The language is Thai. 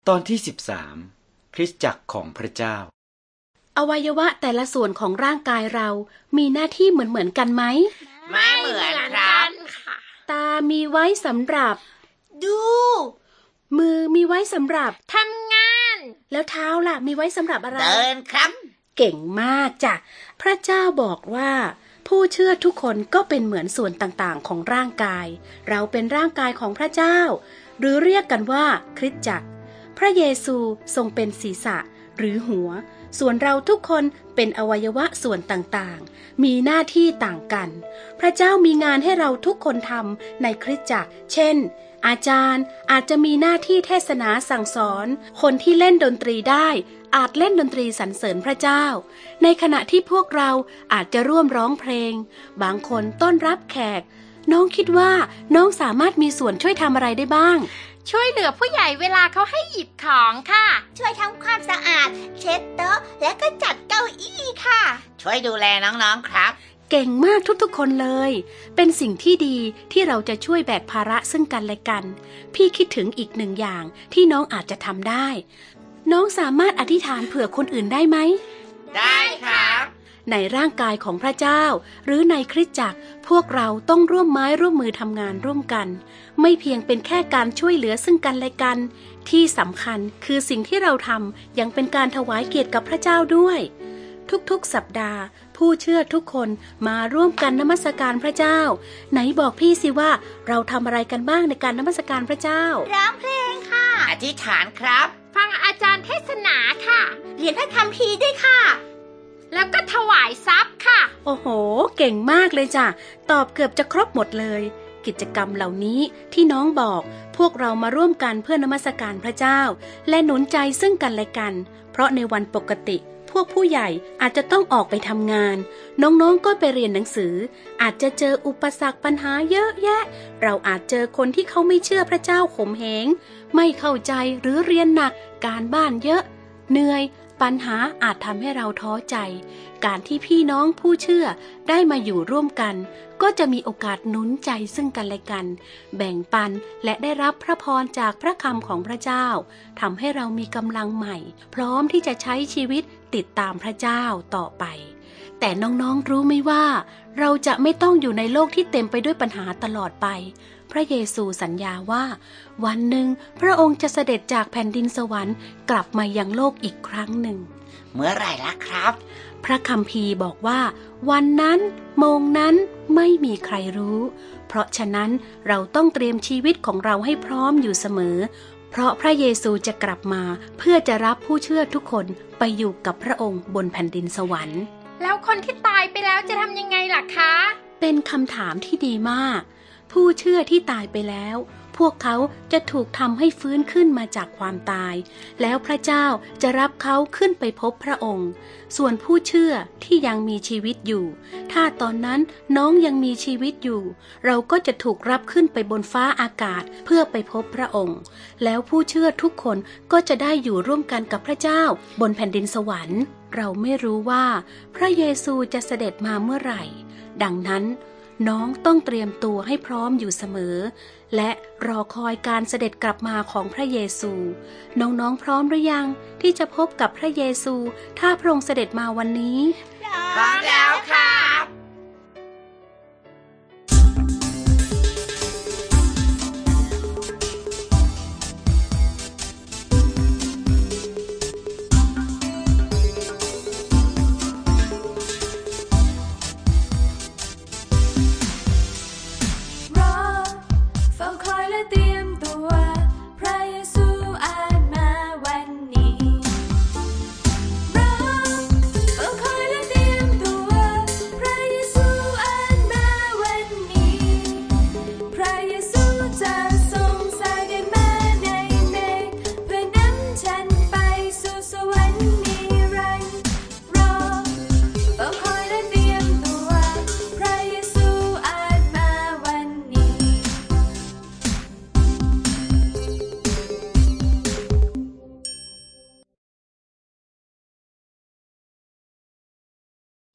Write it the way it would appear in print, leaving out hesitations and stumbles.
ตอนที่13คริสตจักรของพระเจ้าอวัยวะแต่ละส่วนของร่างกายเรามีหน้าที่เหมือนกันไหมไม่เหมือนครับตามีไว้สำหรับดูมือมีไว้สำหรับทำงานแล้วเท้าล่ะมีไว้สำหรับอะไรเดินครับเก่งมากจ้ะพระเจ้าบอกว่าผู้เชื่อทุกคนก็เป็นเหมือนส่วนต่างๆของร่างกายเราเป็นร่างกายของพระเจ้าหรือเรียกกันว่าคริสตจักรพระเยซูทรงเป็นศีรษะหรือหัวส่วนเราทุกคนเป็นอวัยวะส่วนต่างๆมีหน้าที่ต่างกันพระเจ้ามีงานให้เราทุกคนทำในคริสตจักรเช่นอาจารย์อาจจะมีหน้าที่เทศนาสั่งสอนคนที่เล่นดนตรีได้อาจเล่นดนตรีสรรเสริญพระเจ้าในขณะที่พวกเราอาจจะร่วมร้องเพลงบางคนต้อนรับแขกน้องคิดว่าน้องสามารถมีส่วนช่วยทำอะไรได้บ้างช่วยเหลือผู้ใหญ่เวลาเขาให้หยิบของค่ะช่วยทำความสะอาดเช็ดโต๊ะและก็จัดเก้าอี้ค่ะช่วยดูแลน้องๆครับเก่งมากทุกๆคนเลยเป็นสิ่งที่ดีที่เราจะช่วยแบกภาระซึ่งกันและกันพี่คิดถึงอีกหนึ่งอย่างที่น้องอาจจะทำได้น้องสามารถอธิษฐานเผื่อคนอื่นได้ไหมได้ครับในร่างกายของพระเจ้าหรือในคริสตจักรพวกเราต้องร่วมไม้ร่วมมือทำงานร่วมกันไม่เพียงเป็นแค่การช่วยเหลือซึ่งกันและกันที่สำคัญคือสิ่งที่เราทำยังเป็นการถวายเกียรติกับพระเจ้าด้วยทุกๆสัปดาห์ผู้เชื่อทุกคนมาร่วมกันนมัสการพระเจ้าไหนบอกพี่สิว่าเราทำอะไรกันบ้างในการนมัสการพระเจ้าร้องเพลงค่ะอธิษฐานครับฟังอาจารย์เทศนาค่ะเรียนพระคัมภีร์ด้วยค่ะแล้วก็ถวายทรัพย์ค่ะโอ้โหเก่งมากเลยจ้ะตอบเกือบจะครบหมดเลยกิจกรรมเหล่านี้ที่น้องบอกพวกเรามาร่วมกันเพื่อนมัสการพระเจ้าและหนุนใจซึ่งกันและกันเพราะในวันปกติพวกผู้ใหญ่อาจจะต้องออกไปทำงานน้องๆก็ไปเรียนหนังสืออาจจะเจออุปสรรคปัญหาเยอะแยะเราอาจเจอคนที่เขาไม่เชื่อพระเจ้าข่มเหงไม่เข้าใจหรือเรียนหนักการบ้านเยอะเหนื่อยปัญหาอาจทำให้เราท้อใจการที่พี่น้องผู้เชื่อได้มาอยู่ร่วมกันก็จะมีโอกาสหนุนใจซึ่งกันและกันแบ่งปันและได้รับพระพรจากพระคำของพระเจ้าทำให้เรามีกำลังใหม่พร้อมที่จะใช้ชีวิตติดตามพระเจ้าต่อไปแต่น้องๆรู้ไหมว่าเราจะไม่ต้องอยู่ในโลกที่เต็มไปด้วยปัญหาตลอดไปพระเยซูสัญญาว่าวันหนึ่งพระองค์จะเสด็จจากแผ่นดินสวรรค์กลับมายังโลกอีกครั้งหนึ่งเมื่อไหร่ล่ะครับพระคัมภีร์บอกว่าวันนั้นโมงนั้นไม่มีใครรู้เพราะฉะนั้นเราต้องเตรียมชีวิตของเราให้พร้อมอยู่เสมอเพราะพระเยซูจะกลับมาเพื่อจะรับผู้เชื่อทุกคนไปอยู่กับพระองค์บนแผ่นดินสวรรค์แล้วคนที่ตายไปแล้วจะทำยังไงล่ะคะเป็นคำถามที่ดีมากผู้เชื่อที่ตายไปแล้วพวกเขาจะถูกทำให้ฟื้นขึ้นมาจากความตายแล้วพระเจ้าจะรับเขาขึ้นไปพบพระองค์ส่วนผู้เชื่อที่ยังมีชีวิตอยู่ถ้าตอนนั้นน้องยังมีชีวิตอยู่เราก็จะถูกรับขึ้นไปบนฟ้าอากาศเพื่อไปพบพระองค์แล้วผู้เชื่อทุกคนก็จะได้อยู่ร่วมกันกับพระเจ้าบนแผ่นดินสวรรค์เราไม่รู้ว่าพระเยซูจะเสด็จมาเมื่อไหร่ดังนั้นน้องต้องเตรียมตัวให้พร้อมอยู่เสมอและรอคอยการเสด็จกลับมาของพระเยซูน้องๆพร้อมหรือยังที่จะพบกับพระเยซูถ้าพระองค์เสด็จมาวันนี้พร้อมแล้วค่ะ